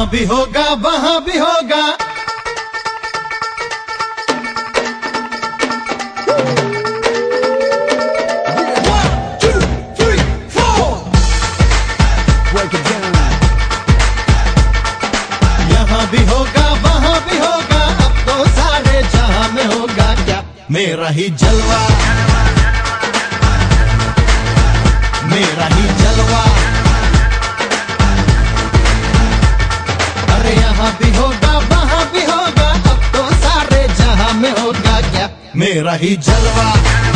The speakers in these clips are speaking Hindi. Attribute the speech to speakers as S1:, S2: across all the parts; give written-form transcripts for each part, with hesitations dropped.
S1: भी होगा वहां भी होगा। यहाँ भी होगा वहां भी होगा, अब तो सारे जहां में होगा क्या मेरा ही जलवा, मेरा ही जलवा। अरे यहाँ भी होगा वहां भी होगा, अब तो सारे जहां में होगा क्या मेरा ही जलवा,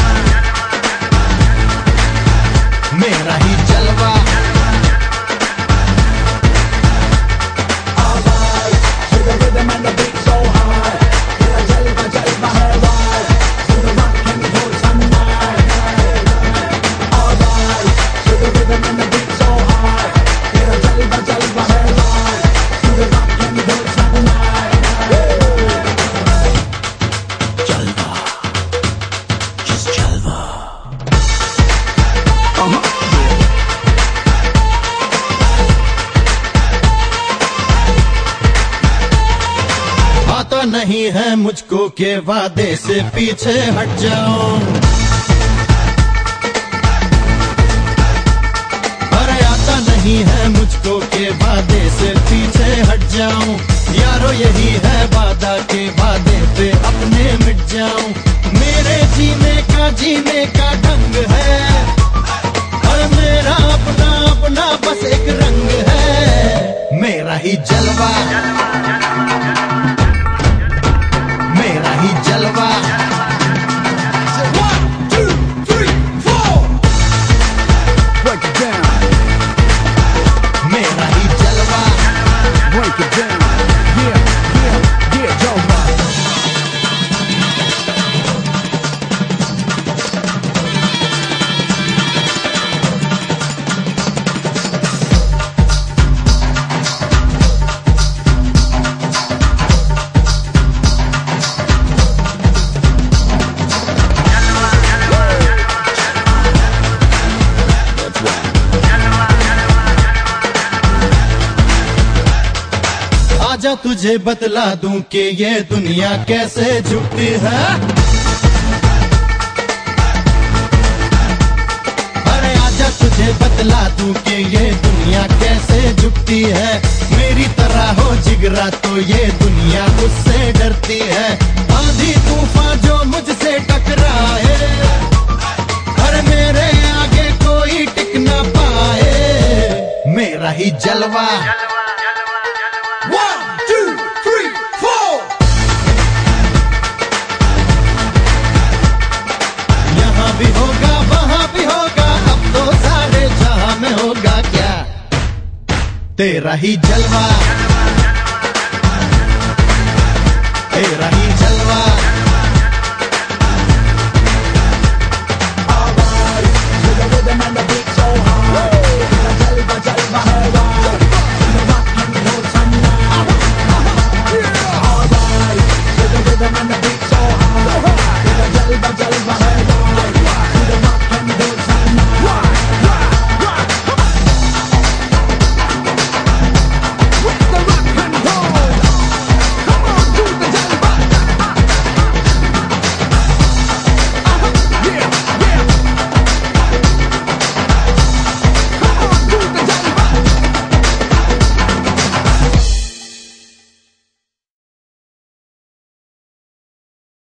S1: मेरा ही जलवा। आता नहीं है मुझको के वादे से पीछे हट जाऊं, अरे आता नहीं है मुझको के वादे से पीछे हट जाऊं। यारो यही है वादा के वादे पे अपने मिट जाऊं। मेरे जीने का ढंग है, और मेरा अपना अपना बस एक रंग है मेरा ही जलवा, मेरा ही जलवा। One, 2, 3, 4 break it down, मेरा ही जलवा, break it down, yeah जलवा। आजा तुझे बतला दूं कि ये दुनिया कैसे झुकती है, अरे आजा तुझे बतला दूं कि ये दुनिया कैसे झुकती है। मेरी तरह हो जिगरा तो ये दुनिया मुझसे डरती है। आंधी तूफान जो मुझसे टकराए, अरे मेरे आगे कोई टिक ना पाए मेरा ही जलवा। यहाँ भी होगा वहां भी होगा, अब तो सारे जहां में होगा क्या तेरा ही जलवा, तेरा ही जलवा।